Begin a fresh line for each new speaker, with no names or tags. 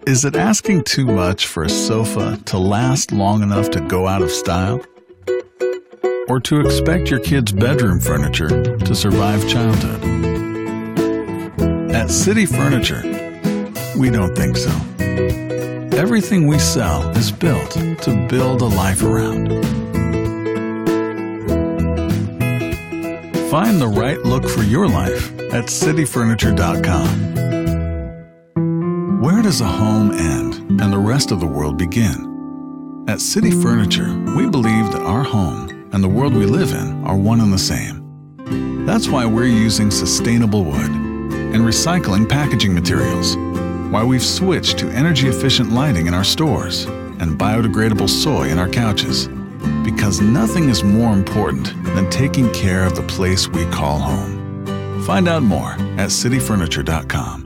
Is it asking too much for a sofa to last long enough to go out of style? Or to expect your kids' bedroom furniture to survive childhood? At City Furniture, we don't think so. Everything we sell is built to build a life around. Find the right look for your life at cityfurniture.com. Where does a home end and the rest of the world begin? At City Furniture, we believe that our home and the world we live in are one and the same. That's why we're using sustainable wood and recycling packaging materials, why we've switched to energy-efficient lighting in our stores and biodegradable soy in our couches. Because nothing is more important than taking care of the place we call home. Find out more at cityfurniture.com.